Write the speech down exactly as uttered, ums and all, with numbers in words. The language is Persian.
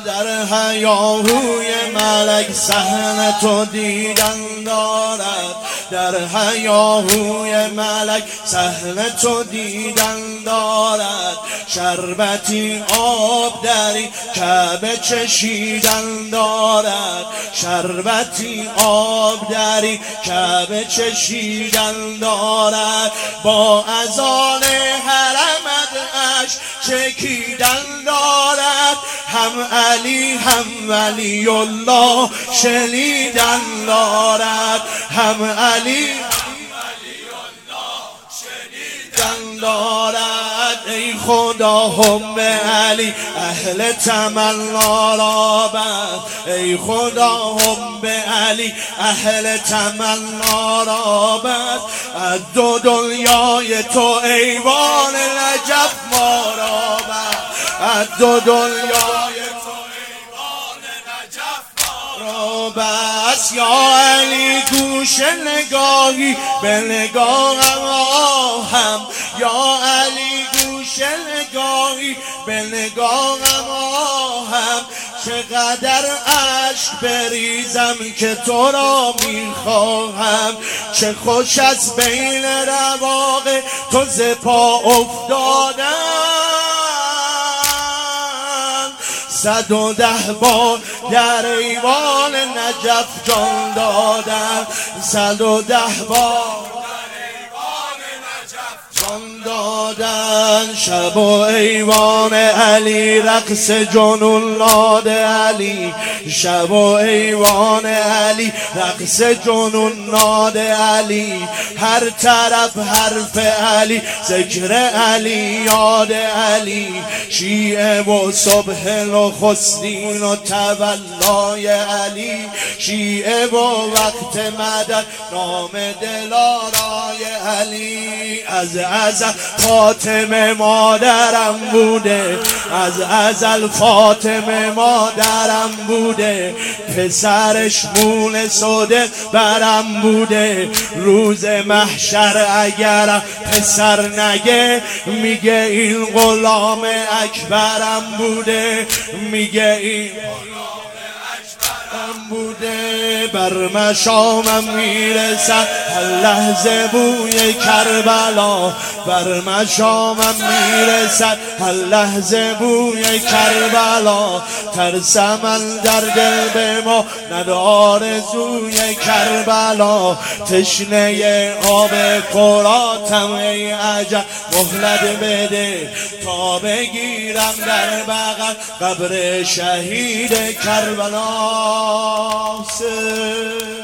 در هیاهوی ملک صحن تو دیدن دارد، در هیاهوی ملک صحن تو دیدن دارد. شربتی آب دری کعبه چشیدن دارد، شربتی آب دری کعبه چشیدن دارد. با اذان حرمت اش چکیدن دارد، هم علی هم ولی الله شنیدن دارد، هم علی هم ولی الله شنیدن دارد. ای خدا حب علی اهل تمنا را بست، ای خدا حب علی اهل تمنا را بست. از دو دنیای تو ایوان نجف ما را بست، از دو دنیای تو ایوان نجف ما را بست. یا علی گوش نگاهی به نگاهم آهم، یا علی گوش نگاهی به نگاهم آهم. چقدر عشق بریزم که تو را میخواهم، چه خوش از بین رواقع تو ز پا افتادن. صد و ده بار در ایوان نجف جان دادن، صد و ده بار جان دادن. شب و ایوان علی رقص جنون ناد علی، شب و ایوان علی رقص جنون ناد علی. هر طرف حرف علی ذکر علی یاد علی. شیعه و صبح نخستین و تولای علی، شیعه و وقت مدد نام دلارای علی. از ازل فاطمه مادرم بوده، از ازل فاطمه مادرم بوده. پسرش مون سوده برم بوده. روز محشر اگرم پسر نگه میگه این غلام اکبرم بوده، میگه این بوده. بر مشامم میرسد هر لحظه بوی کربلا، بر مشامم میرسد هر لحظه بوی کربلا. ترسم اندر دل به ما ند آرزوی کربلا. تشنه آب فراتم ای عجب مهلت بده، تا بگیرم در بغل قبر شهید کربلا.